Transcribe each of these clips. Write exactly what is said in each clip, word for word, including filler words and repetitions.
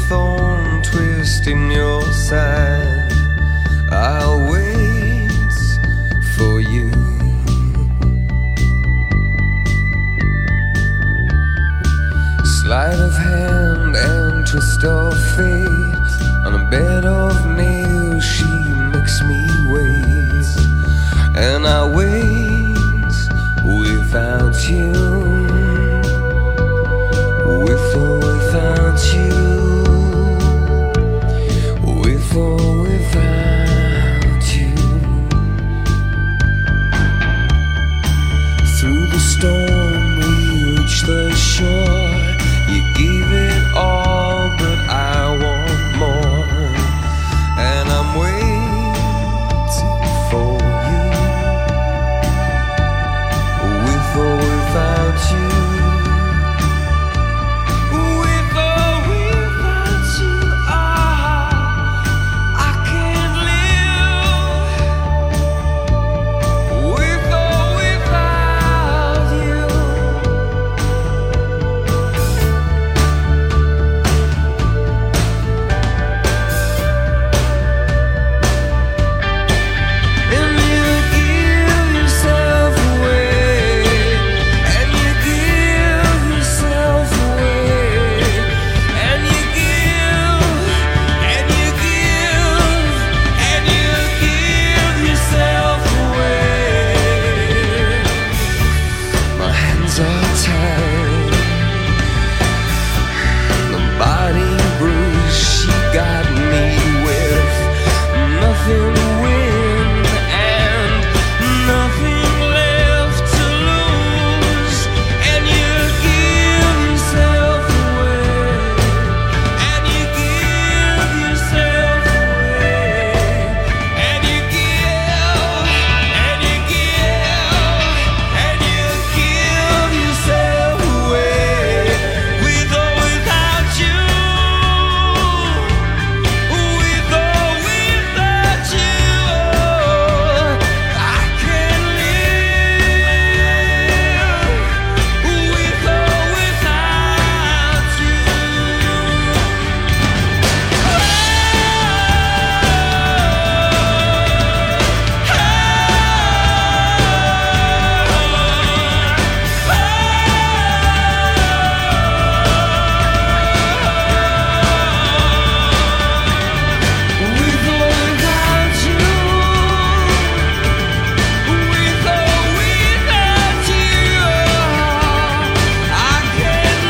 thorn twist in your side. I'll wait for you. Sleight of hand and twist of fate. On a bed of nails she makes me wait. And I wait without you. With or without you. With or without you. Through the storm we reach the shore. You gave it all, but I want more. And I'm waiting for you. With or without you. With or without you, ah, I can't live. With or without you. And you give yourself away, and you give yourself away, and you give, and you give, and you give yourself away. My hands are tied, the body bruised. She got me with nothing to win and nothing left to lose. And you give yourself away, and you give yourself away, and you give, and you give, and you give yourself away. With or without you. With or without you, I can't live. With or without you. With or without you. With or without you, I can't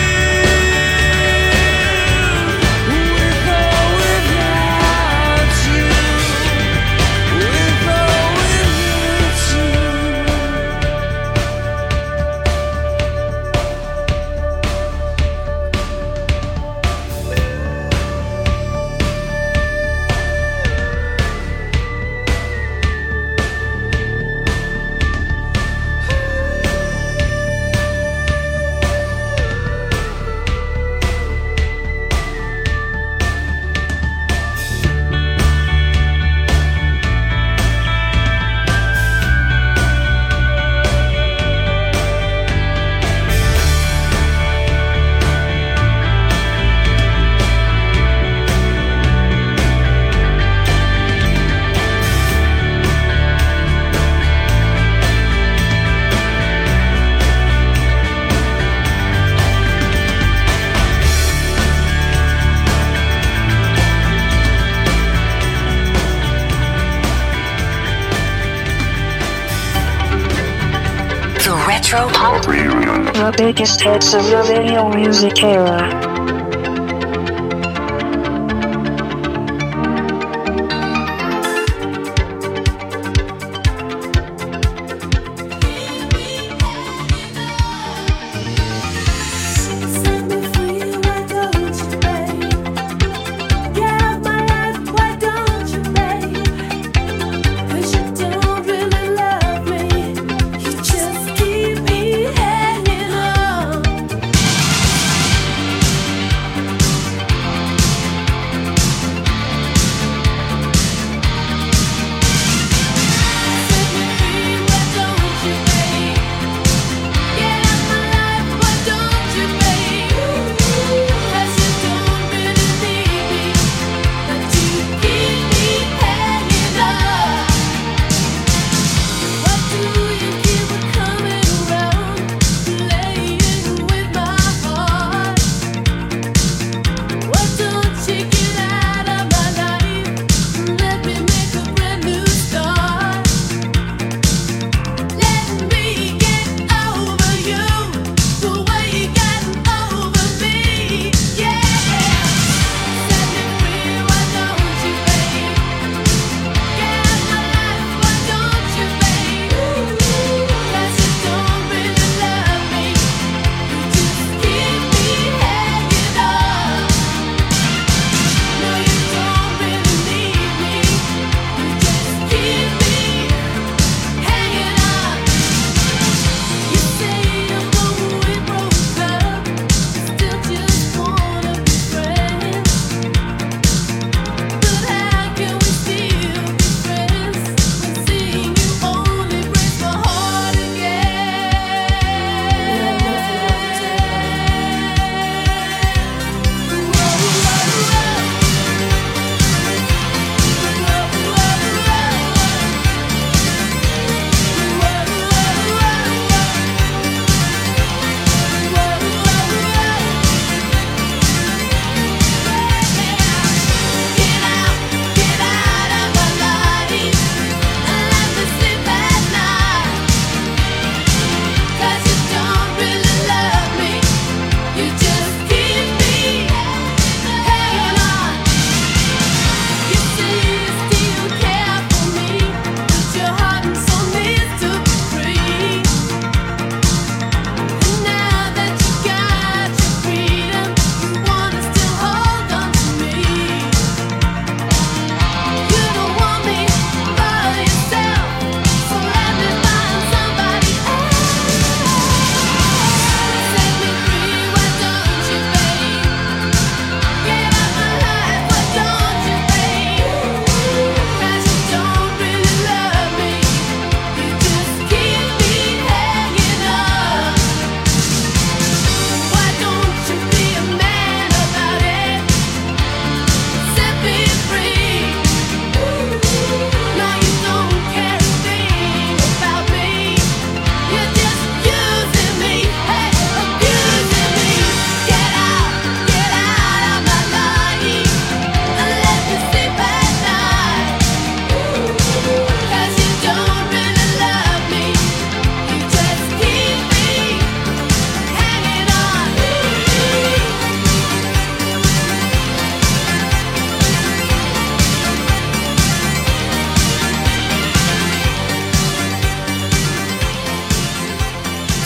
live. With or without you. With or without you. The Retro Pop Reunion. The biggest hits of the video music era. Set me free, why don't you, babe? Get my life, why don't you, babe? 'Cause you don't really love me, you just keep me hanging on.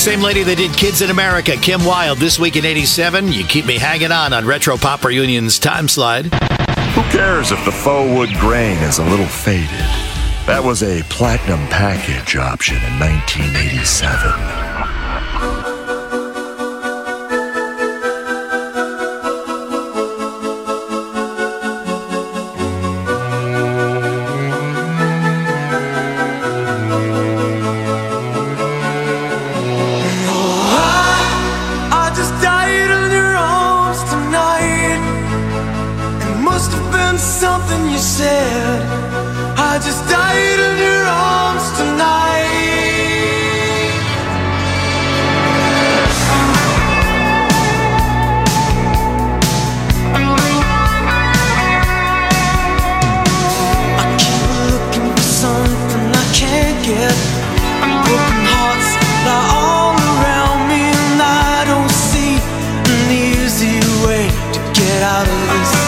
Same lady that did Kids in America, Kim Wilde, this week in eighty-seven. You keep me hanging on on Retro Pop Reunion's Time Slide. Who cares if the faux wood grain is a little faded? That was a platinum package option in nineteen eighty-seven. Something you said, I just died in your arms tonight. I keep looking for something I can't get. Broken hearts lie all around me, and I don't see an easy way to get out of this.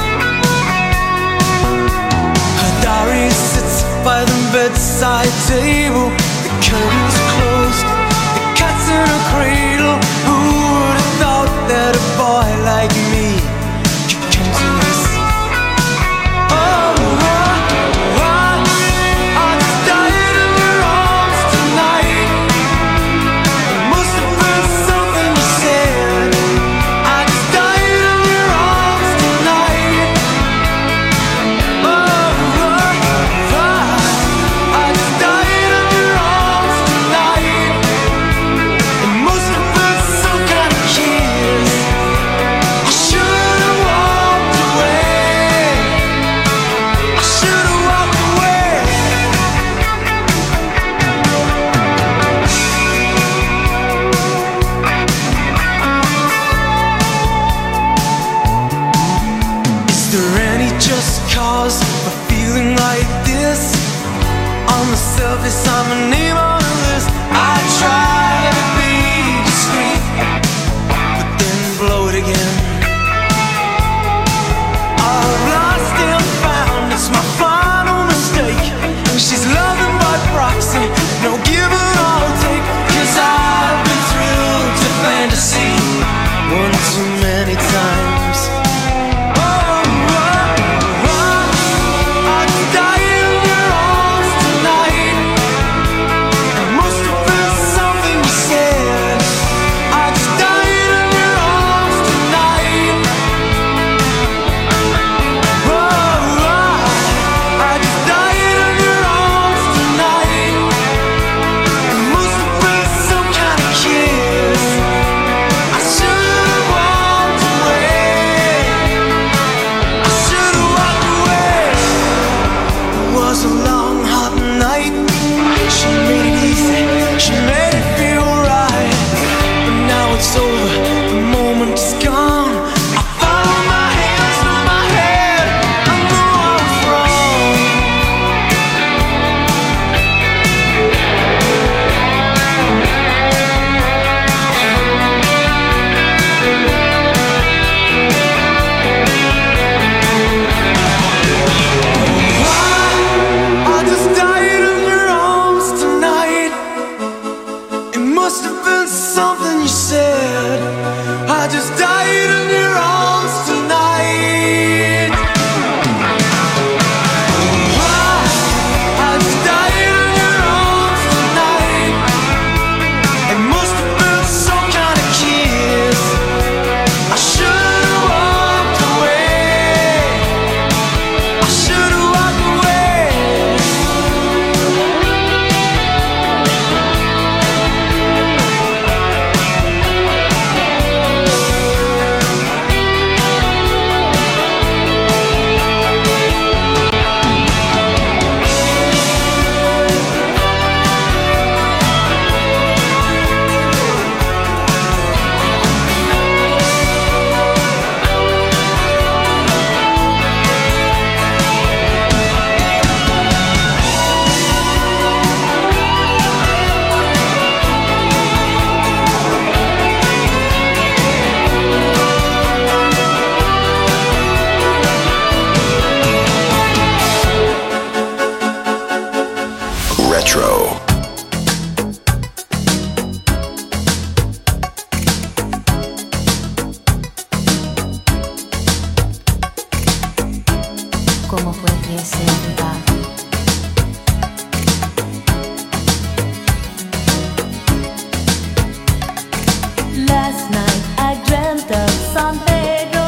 Sits by the bedside table, the curtains closed, the cat's in a cradle. Who would have thought that a boy like me could come to this? Oh, I, I, I just died in your arms tonight. It must have been something you said. I just died in your arms tonight. Oh, for feeling like this. On the surface, I'm a name on the list. I try to be discreet, but then blow it again. I've lost and found, it's my final mistake. She's loving by proxy, no give and I'll take. Cause I've been thrilled to fantasy one too many times. cómo pudiese dudar. Last night I dreamt of San Pedro,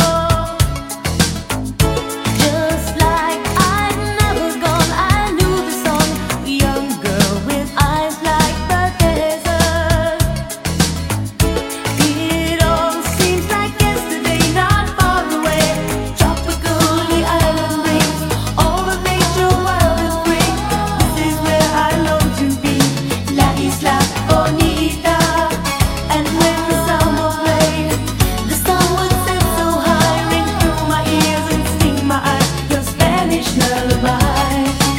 just like I'd never gone. I knew the song, a young girl with eyes like the desert. It all seems like yesterday, not far away. Tropical, the island brings all of nature wild and free. This is where I long to be, La Isla Bonita. And when the samba played, the sun would set so high, ring through my ears and sting my eyes, your Spanish lullaby.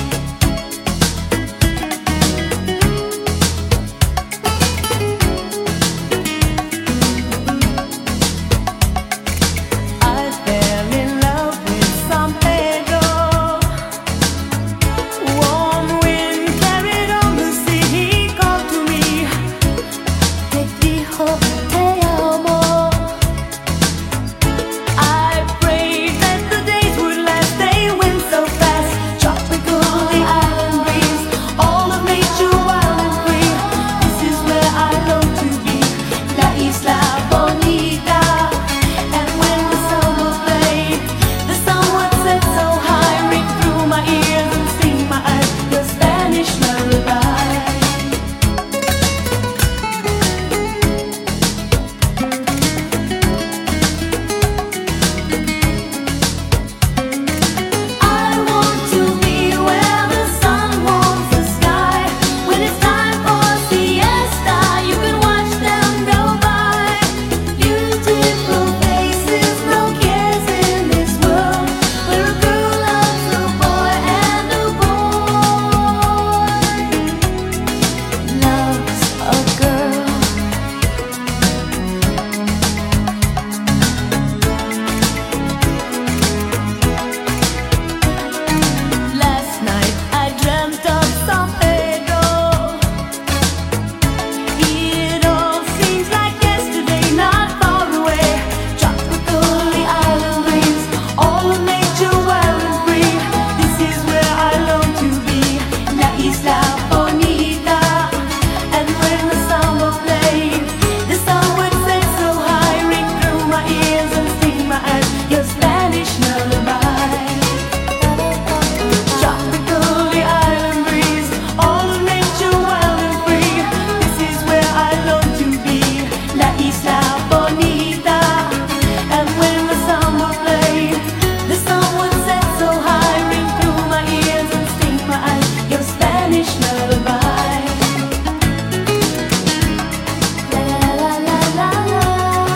I fell in love with San Pedro. Warm wind carried on the sea, he called to me. Te dijo te amo. I prayed that the days would last, they went so fast. Tropical, the island breeze, all of nature wild and free. This is where I long to be, La Isla Bonita. And when the samba played, the sun would set so high, ring through my ears and sting my eyes, your Spanish lullaby. I want to be where the sun warms the sky. When it's time for siesta, you can watch them go by. Beautiful faces, no cares in this world, where a girl loves a boy and a boy loves a girl. Last night I dreamt of San Pedro. It all seems like yesterday, not far away. Tropical, the island breeze, all of nature wild and free. This is where I long to be, La Isla Bonita. And when the samba played, the sun would set so high, ring through my ears and sting my eyes, your Spanish lullaby. Tropical, the island breeze, all of nature wild and free. This is where I long to be, La Isla Bonita. And when the samba played, the sun would set so high, ring through my ears and sting my eyes, your Spanish lullaby. La la la la la.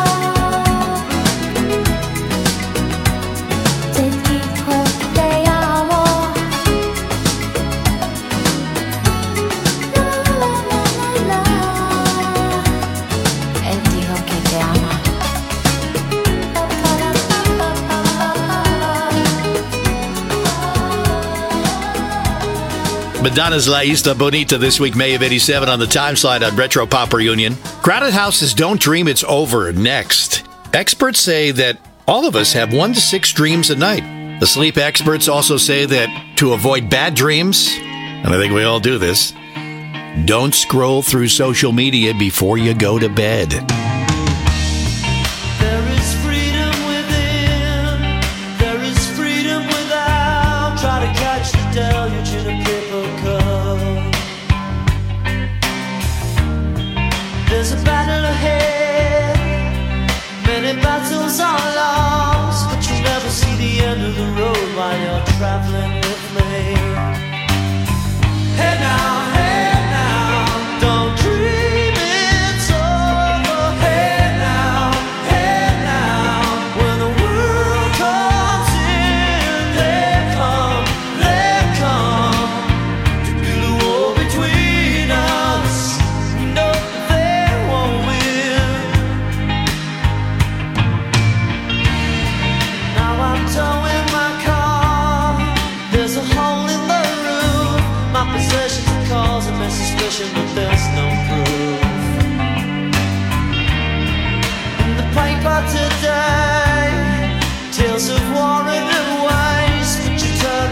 Te dijo te amo. La la la la la. Él dijo que te ama. Madonna's La Isla Bonita this week, May of eighty-seven, on the time slide on Retro Pop Reunion. Crowded House's Don't Dream It's Over next. Experts say that all of us have one to six dreams a night. The sleep experts also say that to avoid bad dreams, and I think we all do this, don't scroll through social media before you go to bed. There is freedom within, there is freedom without. Try to catch the deluge in a paper cup. There's a battle ahead, many battles are lost, but you'll never see the end of the road while you're traveling with me. Hey now, hey now, don't dream it's over. Hey now, hey now, when the world comes in, they come, they come to build a wall between us. No, they won't win. Now I'm towing my car. There's a hole in the roof. My possessions are causing me suspicion, but there's no proof. In the paper today, tales of war and waste, but you turn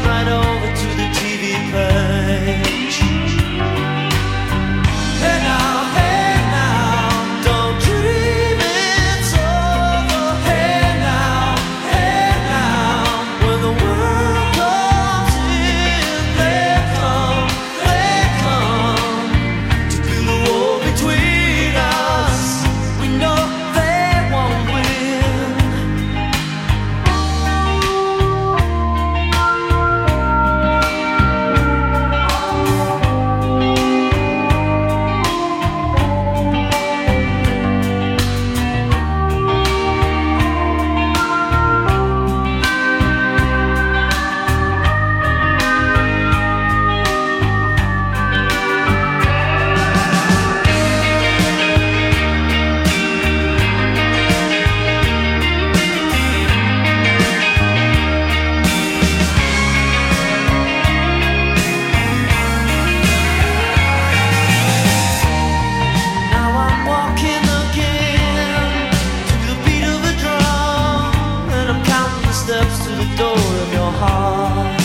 the door of your heart.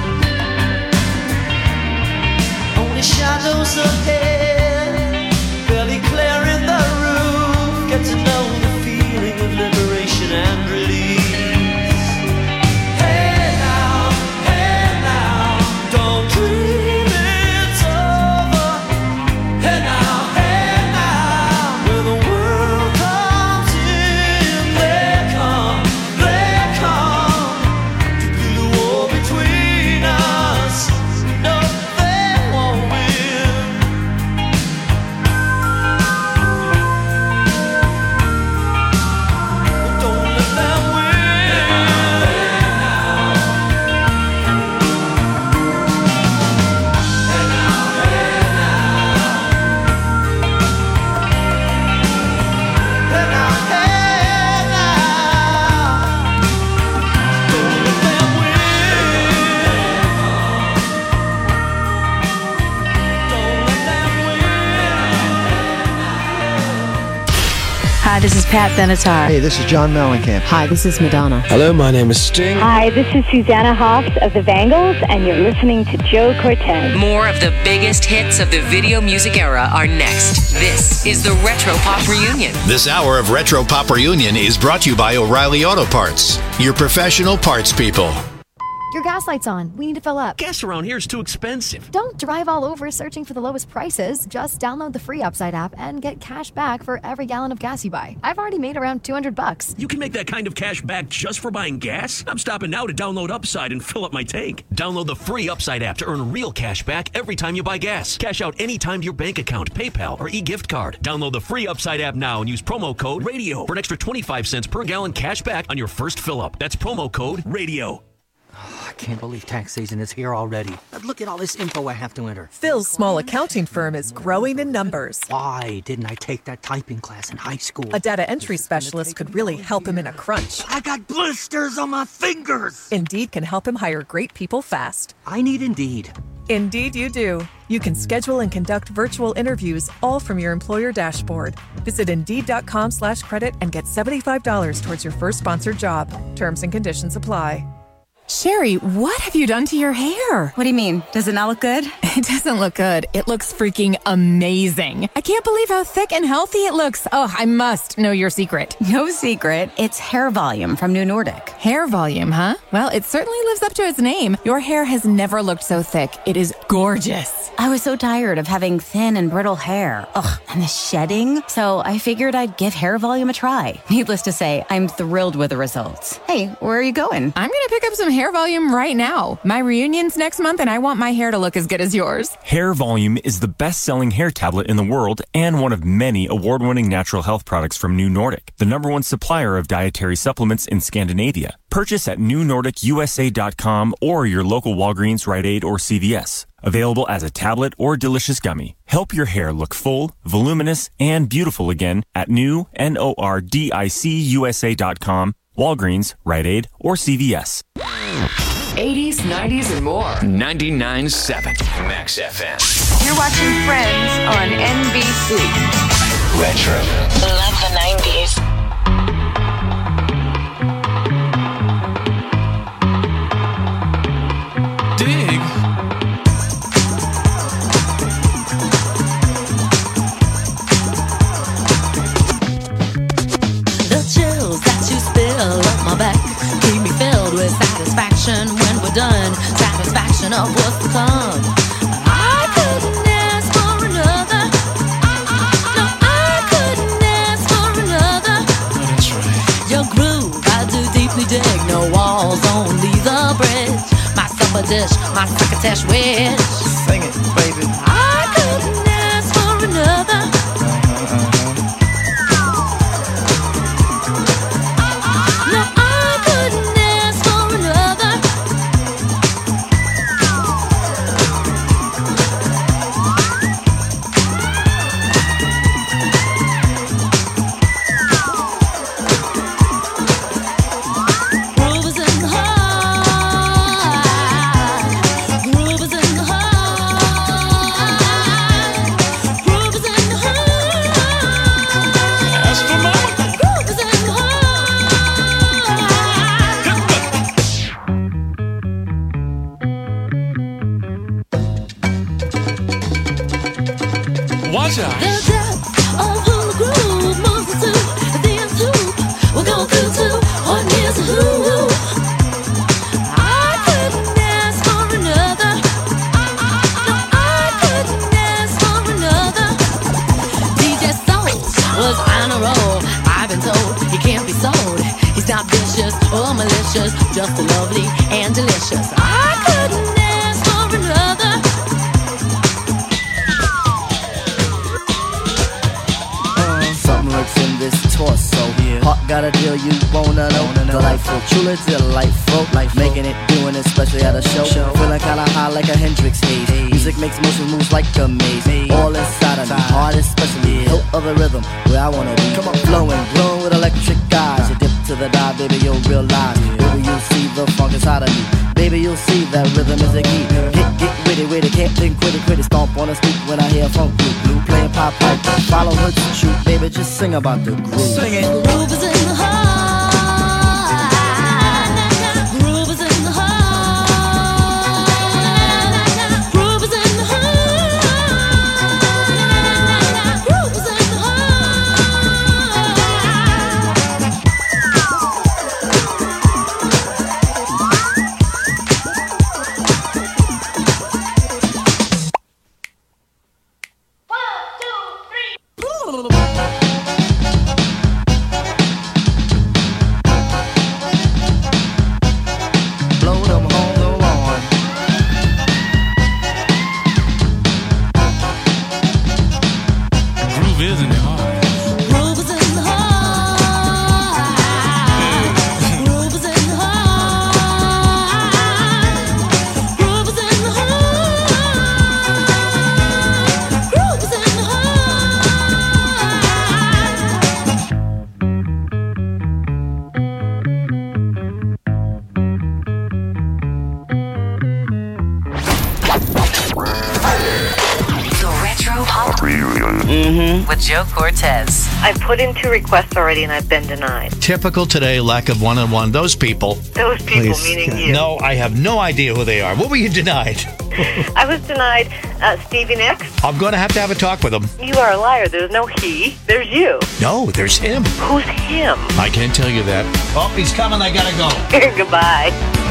Only shadows ahead, barely clearing the roof. Get to know the feeling of liberation and release. Hey now, hey now, don't dream it's over. Hey now, hey now, when the world comes in, they come, they come to be the war between us. No, they won't win. Don't let them win. Hey now, hey now, don't let them win. Don't let them win. Hi, this is Pat Benatar. Hey, this is John Mellencamp. Hi, this is Madonna. Hello, my name is Sting. Hi, this is Susanna Hoffs of the Bangles, and you're listening to Joe Cortez. More of the biggest hits of the video music era are next. This is the Retro Pop Reunion. This hour of Retro Pop Reunion is brought to you by O'Reilly Auto Parts, your professional parts people. Your gas light's on. We need to fill up. Gas around here is too expensive. Don't drive all over searching for the lowest prices. Just download the free Upside app and get cash back for every gallon of gas you buy. I've already made around two hundred bucks. You can make that kind of cash back just for buying gas? I'm stopping now to download Upside and fill up my tank. Download the free Upside app to earn real cash back every time you buy gas. Cash out anytime to your bank account, PayPal, or e-gift card. Download the free Upside app now and use promo code RADIO for an extra twenty-five cents per gallon cash back on your first fill up. That's promo code RADIO. I can't believe tax season is here already. Look at all this info I have to enter. Phil's small accounting firm is growing in numbers. Why didn't I take that typing class in high school? A data entry specialist could really help him in a crunch. I got blisters on my fingers. Indeed can help him hire great people fast. I need Indeed. Indeed you do. You can schedule and conduct virtual interviews all from your employer dashboard. Visit Indeed.com slash credit and get seventy-five dollars towards your first sponsored job. Terms and conditions apply. Sherry, what have you done to your hair? What do you mean? Does it not look good? It doesn't look good. It looks freaking amazing. I can't believe how thick and healthy it looks. Oh, I must know your secret. No secret. It's hair volume from New Nordic. Hair volume, huh? Well, it certainly lives up to its name. Your hair has never looked so thick. It is gorgeous. I was so tired of having thin and brittle hair. Ugh, and the shedding. So I figured I'd give hair volume a try. Needless to say, I'm thrilled with the results. Hey, where are you going? I'm going to pick up some hair volume right now. My reunion's next month and I want my hair to look as good as yours. Hair Volume is the best-selling hair tablet in the world and one of many award-winning natural health products from New Nordic, the number one supplier of dietary supplements in Scandinavia. Purchase at new nordic u s a dot com or your local Walgreens, Rite Aid, or C V S. Available as a tablet or delicious gummy. Help your hair look full, voluminous, and beautiful again at new nordic u s a dot com, Walgreens, Rite Aid, or C V S. eighties, nineties, and more. ninety-nine point seven Max F M. You're watching Friends on N B C. Retro. Love the nineties. Dig. The chills that you spill up my back keep me filled with satisfaction when we're done. Satisfaction of what's to come. I couldn't ask for another. No, I couldn't ask for another. That's right. Your groove, I do deeply dig. No walls, only the bridge. My supper dish, my succotash wish. Sing it, baby. I couldn't ask for another. No, I couldn't ask for another. Groove is in the heart. Groove is in the heart. Josh. The depth of who the groove moves us to. The end tube we're going through to. What is who? I couldn't ask for another. No, I couldn't ask for another. D J Soul was on a roll. I've been told he can't be sold. He's not vicious or malicious, just lovely and delicious. I couldn't ask for another. Something lurks in this torso. Heart got a deal you wanna know. Delightful, truly delightful. Life making it, doing it, especially at a show. Feeling kinda high like a Hendrix haze. Music makes motion moves like a maze. All inside of me, heart especially. Hilt of the rhythm, where I wanna be. Come on, flowing, glowing with electric eyes. You dip to the dive, baby, you'll realize. Baby, you'll see the funk inside of me. Baby, you'll see that rhythm is a key. Get, get witty, witty, can't think, quitty, quitty. Stomp on the street when I hear funk blue, blue playing pop pipe. Follow her to shoot, baby, just sing about the groove. Sing it. The groove is in the heart. Groove is in the heart. Groove is in the heart. Groove is in the heart. Blow them home the lawn. Groove is in the heart. Groove is in the heart. Groove is in the heart. Groove is in the heart. Groove is in the The Retro Pop Mm-hmm. with Joe Cortez. I've put in two requests already and I've been denied. Typical today, lack of one-on-one. Those people. Those people, meaning you. No, I have no idea who they are. What were you denied? I was denied uh, Stevie Nicks. I'm going to have to have a talk with him. You are a liar. There's no he. There's you. No, there's him. Who's him? I can't tell you that. Oh, he's coming. I gotta go. Goodbye.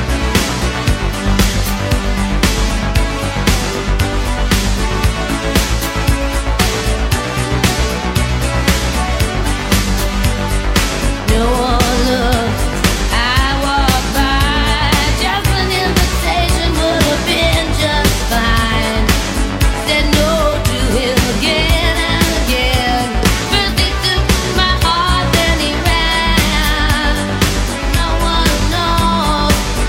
No one looks. I walk by. Just an invitation would have been just fine. Said no to him again and again. First he took my heart, then he ran. No one knows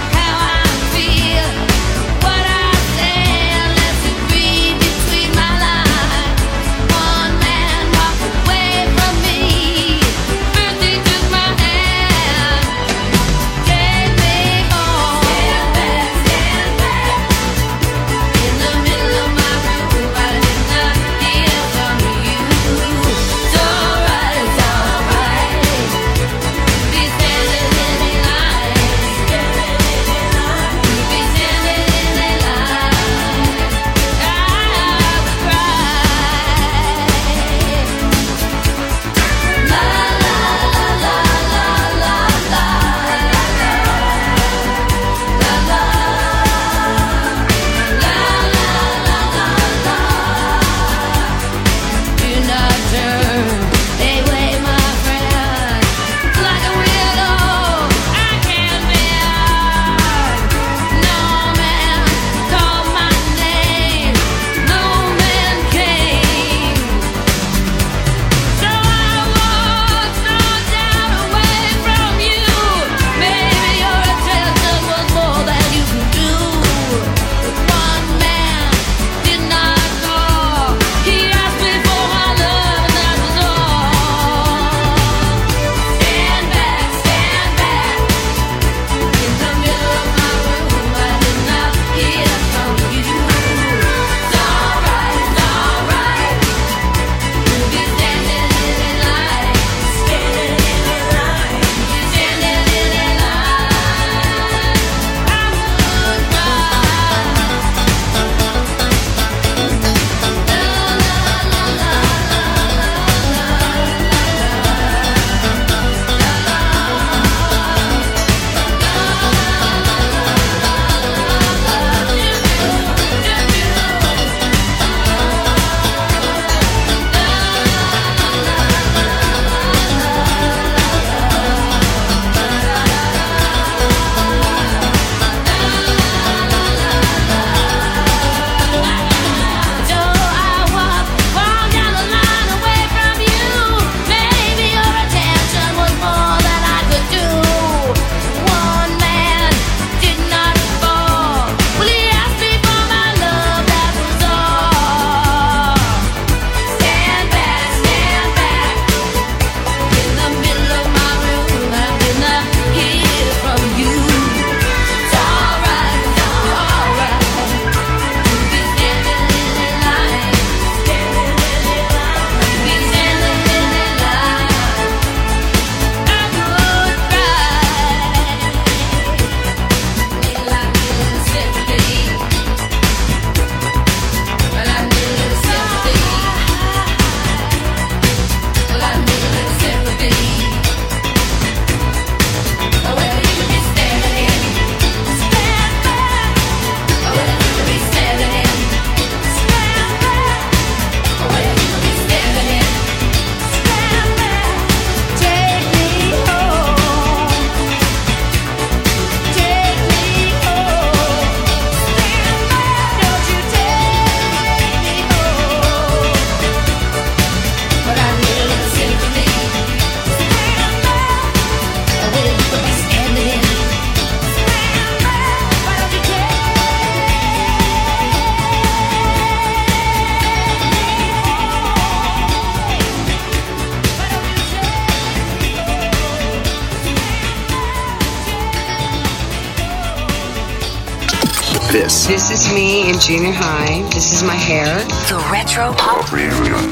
This. This is me in junior high. This is my hair. The Retro Pop Reunion.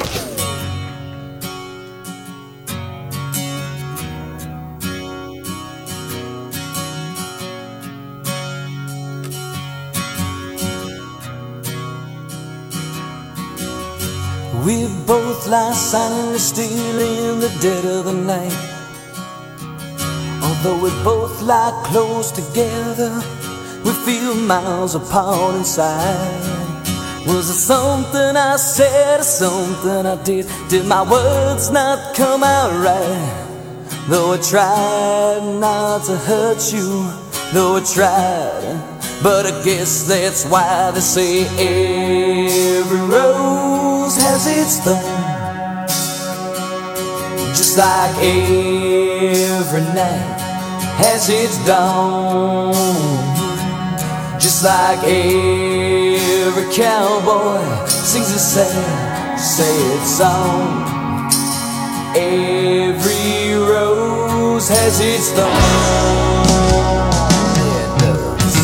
We both lie silently still in the dead of the night. Although we both lie close together, we feel miles apart inside. Was it something I said or something I did? Did my words not come out right? Though I tried not to hurt you, though I tried, but I guess that's why they say every rose has its thorn. Just like every night has its dawn. Just like every cowboy sings a sad, sad song. Every rose has its thorn. It does.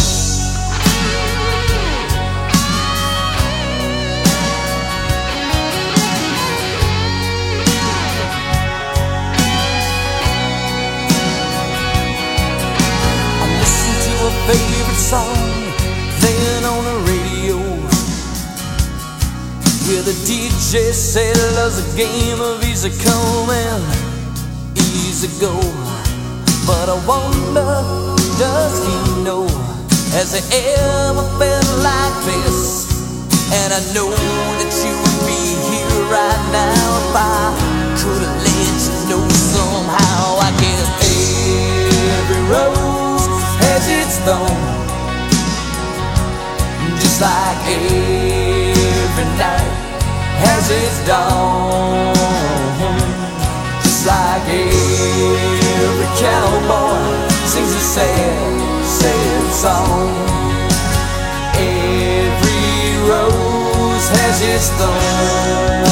I listen to a favorite song playing on the radio, where the D J said love's a game of easy come and easy go. But I wonder, does he know? Has he ever felt like this? And I know that you would be here right now if I could have let you know somehow. I guess every rose has its thorn. Just like every night has its dawn. Just like every cowboy sings a sad, sad song. Every rose has its thorn.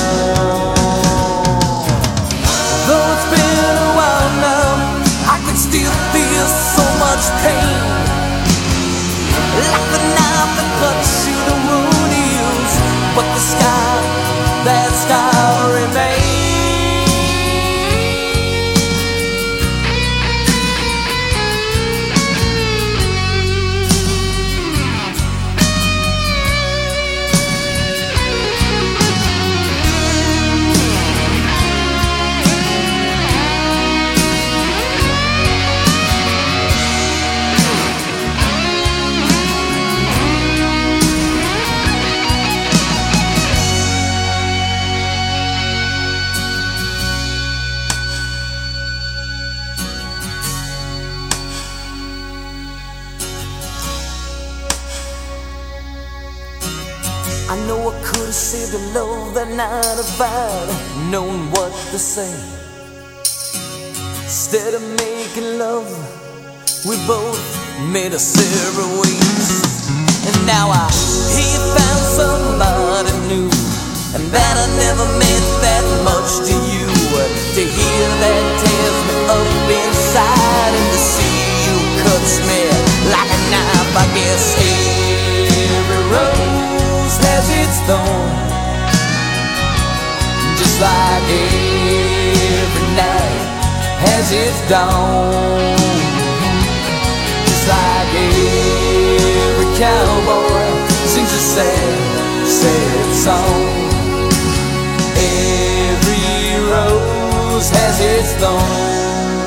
Though it's been a while now, I can still feel so much pain. Like the knife that cuts you, the wound heals, but the scar, that scar remains. I know I could have saved a love that night if I'd known what to say. Instead of making love, we both made us separate ways. And now I hear you found somebody new, and that I never meant that much to you. To hear that tears me up inside, and to see you cuts me like a knife. I guess every rose has its thorn. Just like every night has its dawn. Just like every cowboy sings a sad, sad song. Every rose has its thorn.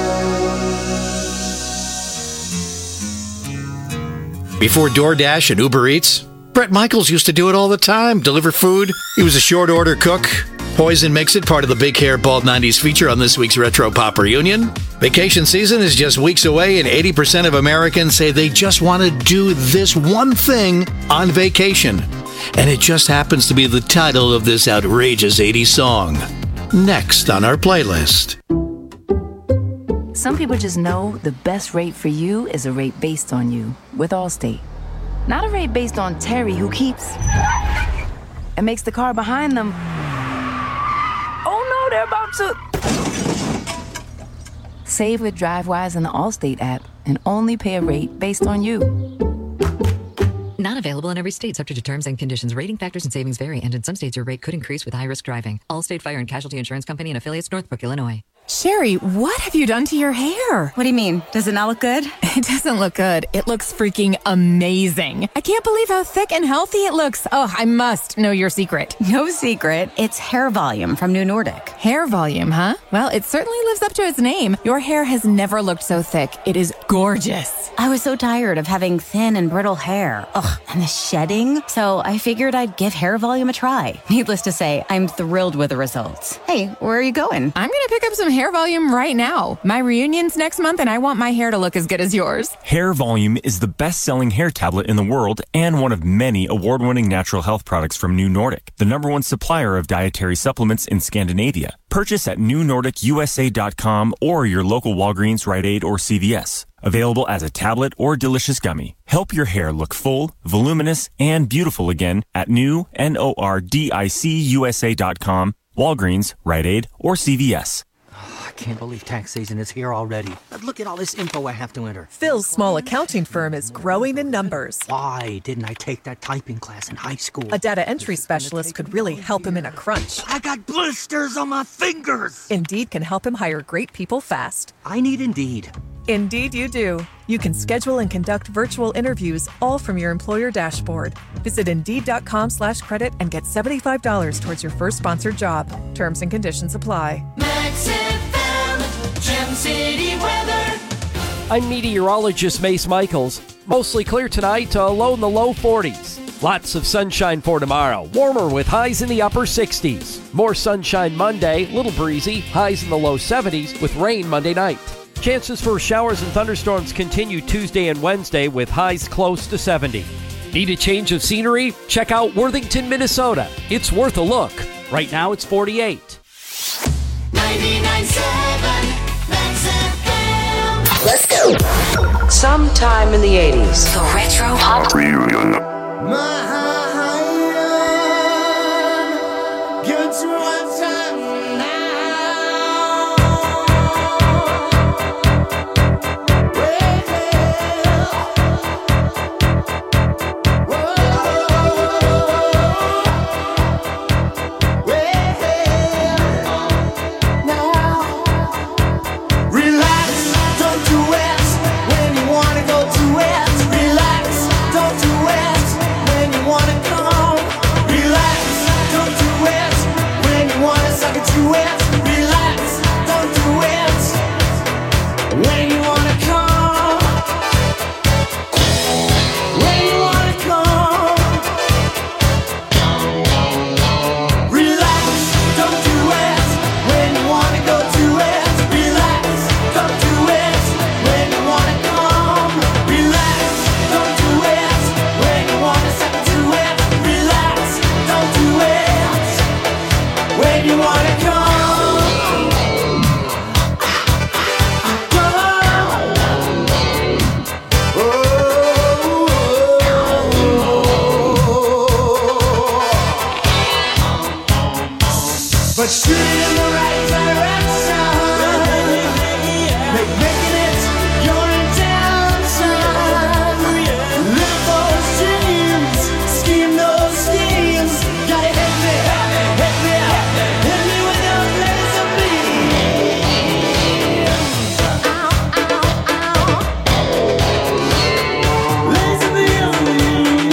Before DoorDash and Uber Eats, Bret Michaels used to do it all the time, deliver food. He was a short order cook. Poison makes it part of the Big Hair Bald nineties feature on this week's Retro Pop Reunion. Vacation season is just weeks away, and eighty percent of Americans say they just want to do this one thing on vacation. And it just happens to be the title of this outrageous eighties song. Next on our playlist. Some people just know the best rate for you is a rate based on you with Allstate. Not a rate based on Terry, who keeps and makes the car behind them. Oh no, they're about to. Save with DriveWise in the Allstate app and only pay a rate based on you. Not available in every state, subject to terms and conditions. Rating factors and savings vary, and in some states your rate could increase with high-risk driving. Allstate Fire and Casualty Insurance Company and affiliates, Northbrook, Illinois. Sherry, what have you done to your hair? What do you mean? Does it not look good? It doesn't look good. It looks freaking amazing. I can't believe how thick and healthy it looks. Oh, I must know your secret. No secret. It's hair volume from New Nordic. Hair volume, huh? Well, it certainly lives up to its name. Your hair has never looked so thick. It is gorgeous. I was so tired of having thin and brittle hair. Ugh, and the shedding. So I figured I'd give hair volume a try. Needless to say, I'm thrilled with the results. Hey, where are you going? I'm going to pick up some hair volume right now. My reunion's next month, and I want my hair to look as good as yours. Hair Volume is the best-selling hair tablet in the world and one of many award-winning natural health products from New Nordic, the number one supplier of dietary supplements in Scandinavia. Purchase at new nordic u s a dot com or your local Walgreens, Rite Aid, or C V S. Available as a tablet or delicious gummy. Help your hair look full, voluminous, and beautiful again at new nordic u s a dot com, Walgreens, Rite Aid, or C V S. I can't believe tax season is here already. Look at all this info I have to enter. Phil's small accounting firm is growing in numbers. Why didn't I take that typing class in high school? A data entry specialist could really help him in a crunch. I got blisters on my fingers. Indeed can help him hire great people fast. I need Indeed. Indeed you do. You can schedule and conduct virtual interviews all from your employer dashboard. Visit Indeed.com slash credit and get seventy-five dollars towards your first sponsored job. Terms and conditions apply. Max F M, Gem City weather. I'm meteorologist Mace Michaels. Mostly clear tonight, uh, low in the low forties. Lots of sunshine for tomorrow. Warmer with highs in the upper sixties. More sunshine Monday, little breezy, highs in the low seventies with rain Monday night. Chances for showers and thunderstorms continue Tuesday and Wednesday with highs close to seventy. Need a change of scenery? Check out Worthington, Minnesota. It's worth a look. Right now it's forty-eight. ninety-nine point seven Max F M. Let's go. Sometime in the eighties, the Retro Pop Reunion. But shoot in the right direction. Make making it your intention. Live those dreams, scheme those schemes. Gotta hit me, hit me, hit me with your laser beam. Ow, ow, ow. Laser beam.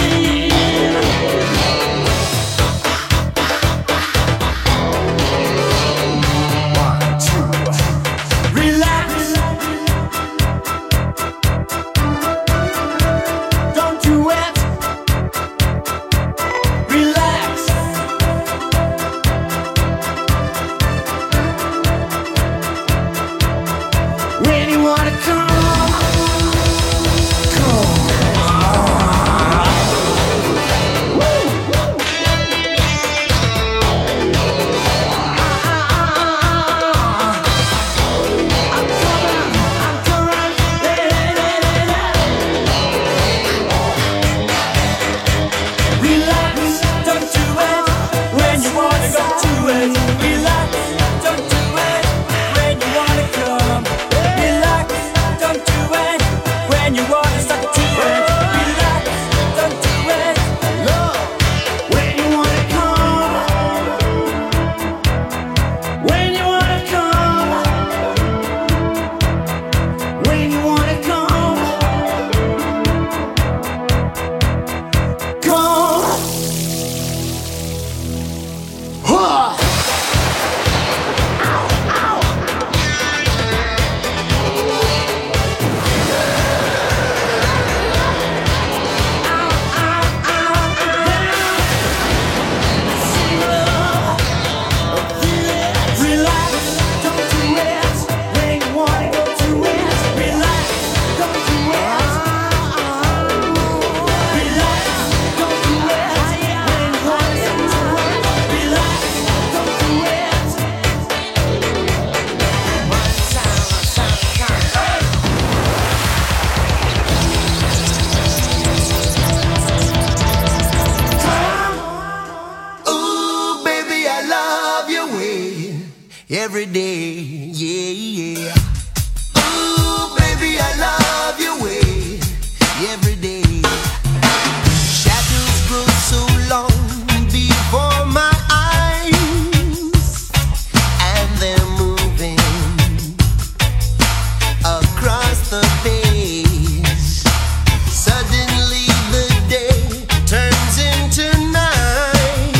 every day, yeah, yeah. Ooh, baby, I love your way every day. Shadows grow so long before my eyes, and they're moving across the page. Suddenly the day turns into night,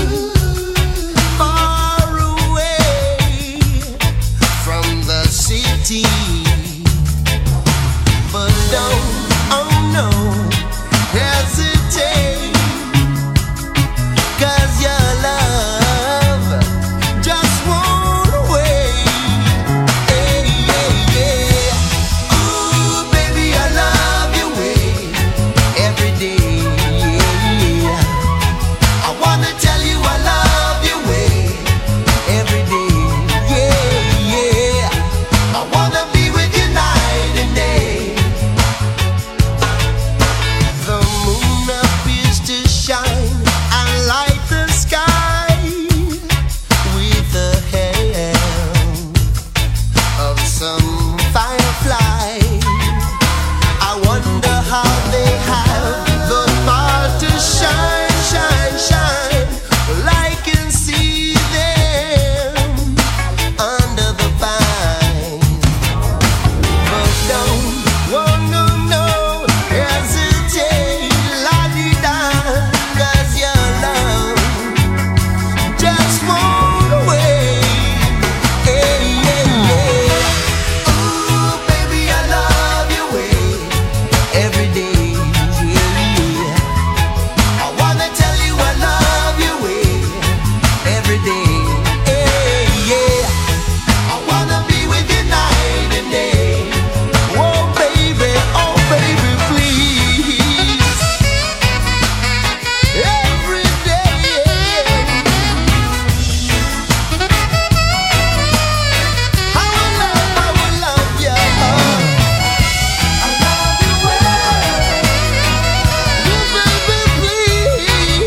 far away from the city. But don't, oh no, hesitate, 'cause your love just won't wait. Hey, yeah, yeah. Ooh, baby, I love your way every day. Yeah. I wanna tell you I love your way every day. Yeah, yeah. I wanna be with you night and day. The moon appears to shine and light the sky with the help of some firefly. I wonder how they have the power to shine, shine, shine. Well, I can see them under the pine. But don't, oh no, no, hesitate, la-di-da, 'cause your love just won't wait. Hey, yeah, yeah. Ooh, baby, I love your way every day. Yeah. I wanna tell you I love your way every day. Hey, yeah. I wanna be with you night and day. Oh, baby, oh, baby, please. Every day. I will love, I will love you. I love you well. Oh, baby, please.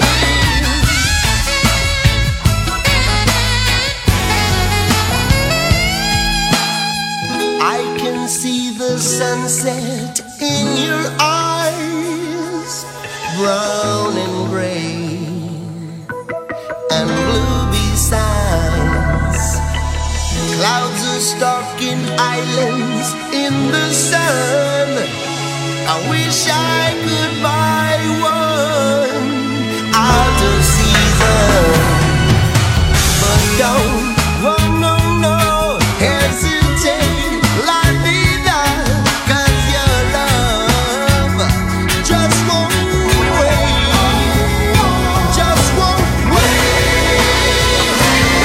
I can see the sunset in your eyes, brown and gray and blue besides. Clouds are stalking islands in the sun. I wish I could buy one out of season. But don't, oh no, no, hesitate, la-di-da, 'cause your love just won't wait, just won't wait.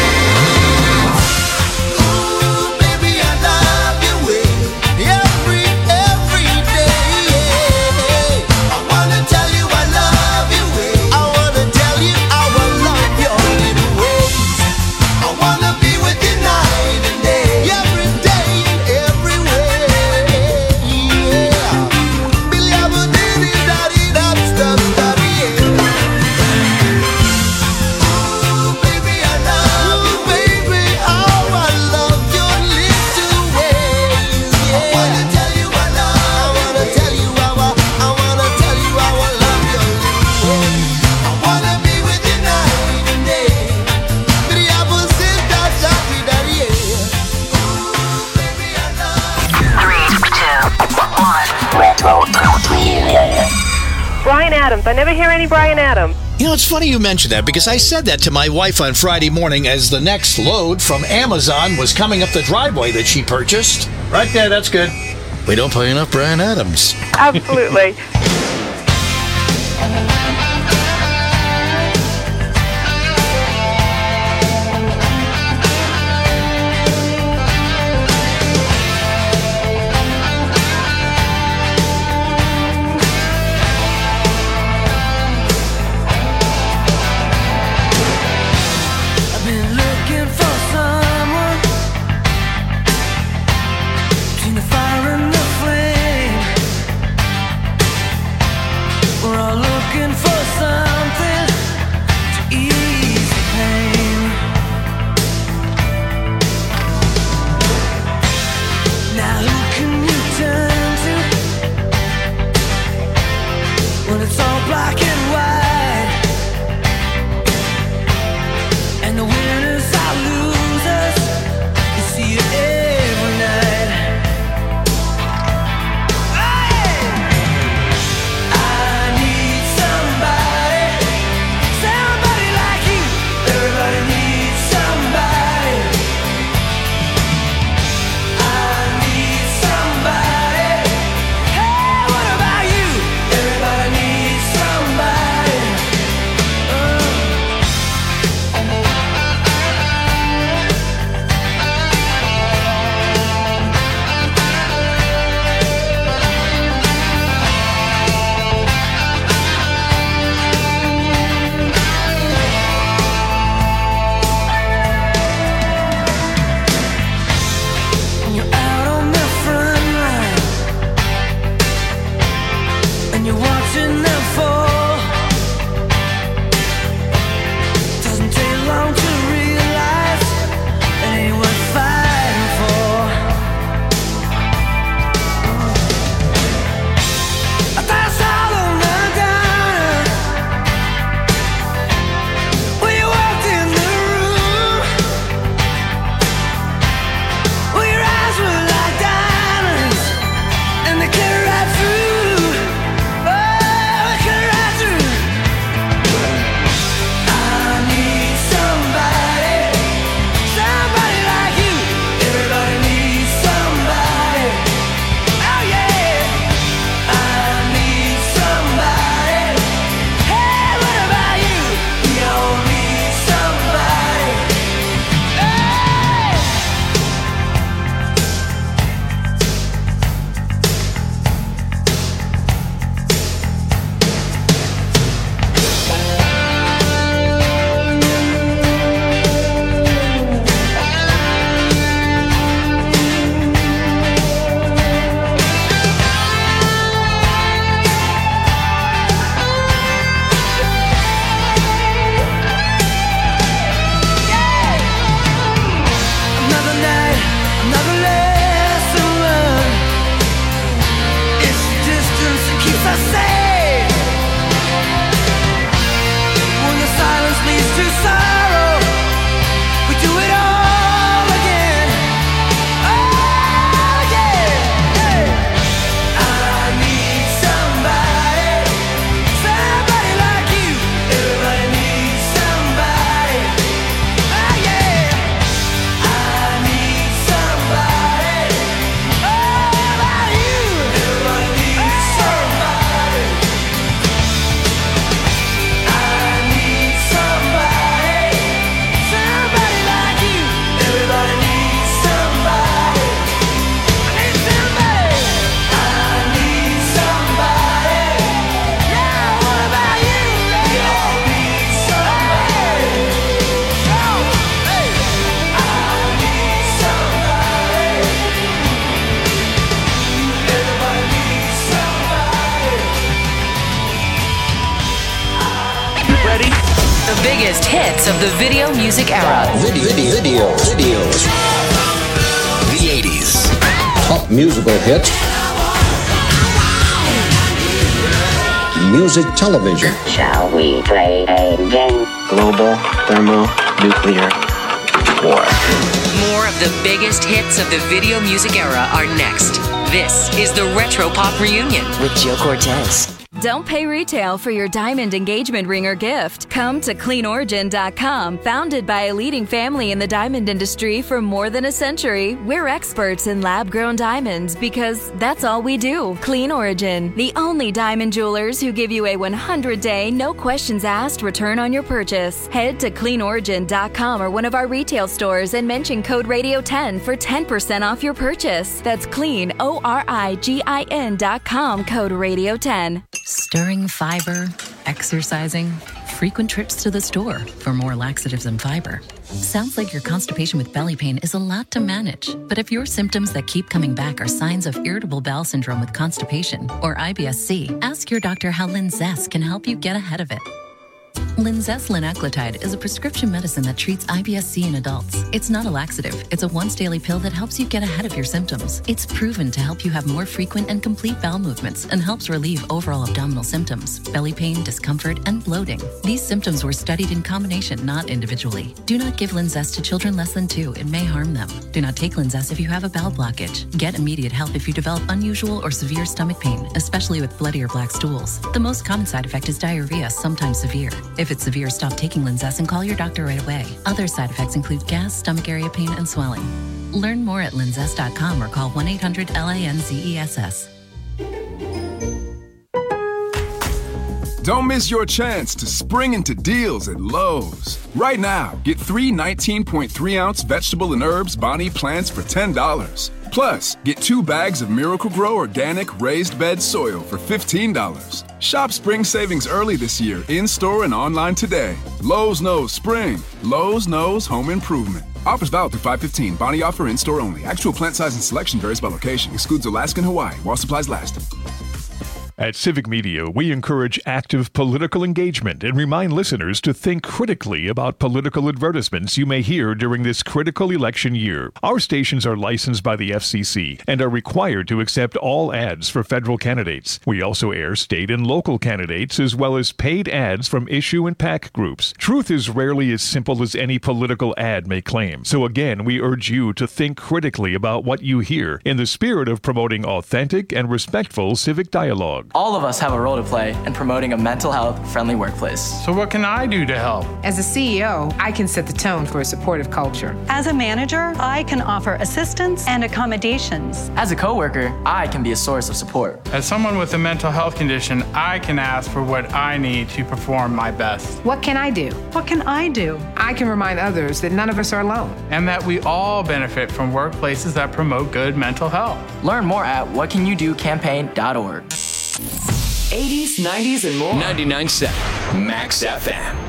Ooh, baby, I love your way every, every day. Yeah. I wanna tell you I love your way. I wanna tell you I will love your little ways. I wanna be with you night and day, every day and everywhere. Yeah. Billy, I will diddy daddy dub stub daddy. Ooh, baby, I love you, baby. Oh, I love your little ways. Yeah. I wanna tell you I love. I wanna tell you I will. I wanna tell you I will love your little ways. I wanna be with you night and day. Billy, I will sit down, daddy daddy. Brian Adams. I never hear any Brian Adams. You know, it's funny you mentioned that because I said that to my wife on Friday morning as the next load from Amazon was coming up the driveway that she purchased. Right there, that's good. We don't play enough Brian Adams. Absolutely. I've been looking for someone between the fire and the flame. We're all looking for something to ease the pain. watching them fall. Doesn't take long to realize it ain't worth fighting for. I thought I saw them look down when you walked in the room. Well, your eyes were like diamonds, and they cut right through. Oh, they cut right through. I need somebody, somebody like you. Everybody needs somebody. Oh yeah. I need somebody. Hey, what about you? We all need somebody. Hey. Another night, another lesson learned. It's the distance that keeps us safe. When the silence leads to sorrow, we do it all again. Oh yeah. Hey. I need somebody, somebody like you. Everybody needs somebody. Oh yeah. I need somebody. Oh, about you. Everybody needs somebody. I need somebody. Somebody like you. Everybody needs somebody. I need somebody. I need somebody. Yeah, what about you? We all need somebody. Oh, hey. I need somebody. Everybody needs somebody. Ready? The biggest hits of the video music era. Video, video, video, videos. The eighties. Top musical hits. Music television. Shall we play a game? Global thermonuclear war. More of the biggest hits of the video music era are next. This is the Retro Pop Reunion with Joe Cortez. Don't pay retail for your diamond engagement ring or gift. Come to clean origin dot com. Founded by a leading family in the diamond industry for more than a century, we're experts in lab-grown diamonds because that's all we do. Clean Origin, the only diamond jewelers who give you a one hundred day, no questions asked return on your purchase. Head to clean origin dot com or one of our retail stores and mention code radio ten for ten percent off your purchase. That's clean, O R I G I N dot com, code radio ten. Stirring fiber, exercising, frequent trips to the store for more laxatives and fiber. Sounds like your constipation with belly pain is a lot to manage. But if your symptoms that keep coming back are signs of irritable bowel syndrome with constipation or I B S C, ask your doctor how Linzess can help you get ahead of it. Linzess linaclotide is a prescription medicine that treats I B S C in adults. It's not a laxative. It's a once-daily pill that helps you get ahead of your symptoms. It's proven to help you have more frequent and complete bowel movements and helps relieve overall abdominal symptoms, belly pain, discomfort, and bloating. These symptoms were studied in combination, not individually. Do not give Linzess to children less than two. It may harm them. Do not take Linzess if you have a bowel blockage. Get immediate help if you develop unusual or severe stomach pain, especially with bloody or black stools. The most common side effect is diarrhea, sometimes severe. If it's severe, stop taking Linzess and call your doctor right away. Other side effects include gas, stomach area pain, and swelling. Learn more at linzess dot com or call one eight hundred L A N Z E S S. Don't miss your chance to spring into deals at Lowe's. Right now, get three nineteen point three ounce vegetable and herbs Bonnie plants for ten dollars. Plus, get two bags of Miracle-Gro organic raised bed soil for fifteen dollars. Shop spring savings early this year, in-store and online today. Lowe's knows spring. Lowe's knows home improvement. Offers valid through five fifteen. Bonnie offer in-store only. Actual plant size and selection varies by location. Excludes Alaska and Hawaii while supplies last. At Civic Media, we encourage active political engagement and remind listeners to think critically about political advertisements you may hear during this critical election year. Our stations are licensed by the F C C and are required to accept all ads for federal candidates. We also air state and local candidates as well as paid ads from issue and PAC groups. Truth is rarely as simple as any political ad may claim. So again, we urge you to think critically about what you hear in the spirit of promoting authentic and respectful civic dialogue. All of us have a role to play in promoting a mental health friendly workplace. So what can I do to help? As a C E O, I can set the tone for a supportive culture. As a manager, I can offer assistance and accommodations. As a coworker, I can be a source of support. As someone with a mental health condition, I can ask for what I need to perform my best. What can I do? What can I do? I can remind others that none of us are alone. And that we all benefit from workplaces that promote good mental health. Learn more at what can you do campaign dot org. eighties, nineties, and more. ninety-nine point seven Max F M.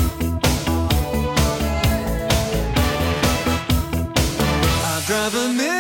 drive a million